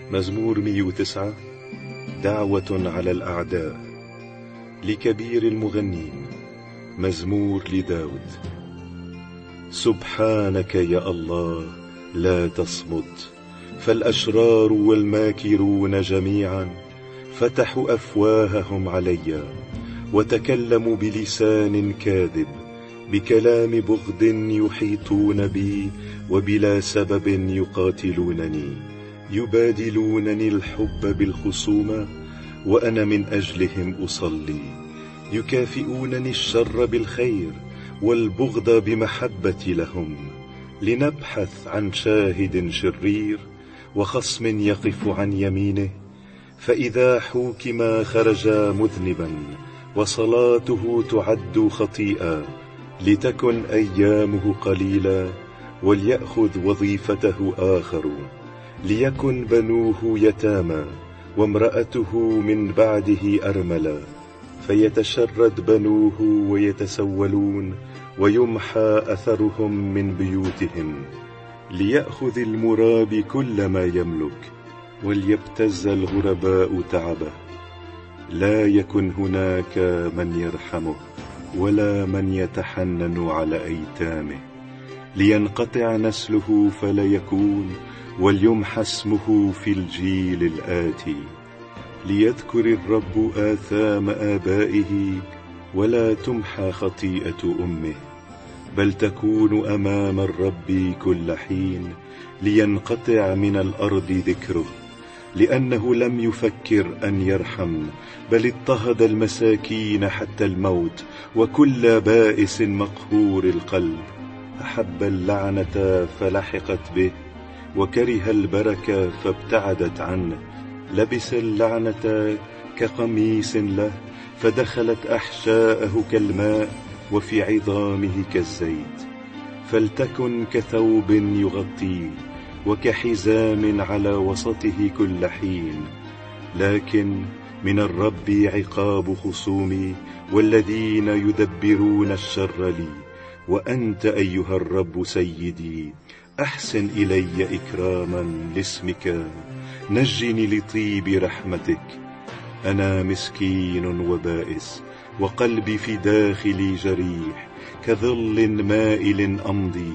مزمور 109. دعوة على الأعداء. لكبير المغنين. مزمور لداود. سبحانك يا الله لا تصمت، فالأشرار والماكرون جميعا فتحوا أفواههم علي، وتكلموا بلسان كاذب، بكلام بغض يحيطون بي، وبلا سبب يقاتلونني. يبادلونني الحب بالخصومة، وأنا من أجلهم أصلي. يكافئونني الشر بالخير، والبغض بمحبتي لهم. لنبحث عن شاهد شرير، وخصم يقف عن يمينه. فإذا حوكما خرج مذنبا، وصلاته تعد خطيئة. لتكن أيامه قليلة، وليأخذ وظيفته آخر. ليكن بنوه يتامى، وامرأته من بعده أرملة. فيتشرد بنوه ويتسولون، ويمحى أثرهم من بيوتهم. ليأخذ المرابي كل ما يملك، وليبتز الغرباء تعبه. لا يكن هناك من يرحمه، ولا من يتحنن على أيتامه. لينقطع نسله فلا يكون، وليمحى اسمه في الجيل الآتي. ليذكر الرب آثام آبائه، ولا تمحى خطيئة أمه. بل تكون أمام الرب كل حين، لينقطع من الأرض ذكره. لأنه لم يفكر أن يرحم، بل اضطهد المساكين حتى الموت، وكل بائس مقهور القلب. أحب اللعنة فلحقت به، وكره البركة فابتعدت عنه. لبس اللعنة كقميص له، فدخلت أحشاءه كالماء، وفي عظامه كالزيت. فلتكن كثوب يغطيه، وكحزام على وسطه كل حين. لكن من الرب عقاب خصومي، والذين يدبرون الشر لي. وأنت أيها الرب سيدي، أحسن إلي إكراما لاسمك. نجني لطيب رحمتك. أنا مسكين وبائس، وقلبي في داخلي جريح. كظل مائل أمضي،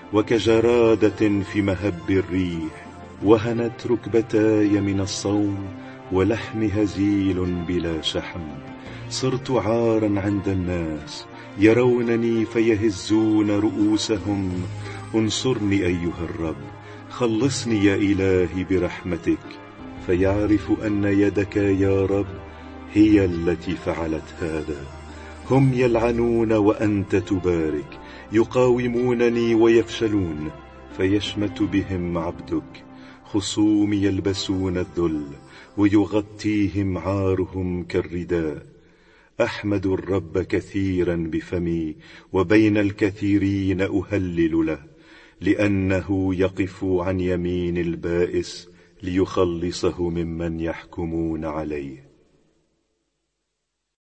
وكجرادة في مهب الريح. وهنت ركبتاي من الصوم، ولحم هزيل بلا شحم. صرت عارا عند الناس، يرونني فيهزون رؤوسهم. انصرني أيها الرب، خلصني يا إلهي برحمتك. فيعرف أن يدك يا رب هي التي فعلت هذا. هم يلعنون وأنت تبارك، يقاومونني ويفشلون. فيشمت بهم عبدك. خصوم يلبسون الذل، ويغطيهم عارهم كالرداء. أحمد الرب كثيرا بفمي، وبين الكثيرين أهلل له. لأنه يقف عن يمين البائس، ليخلصه ممن يحكمون عليه.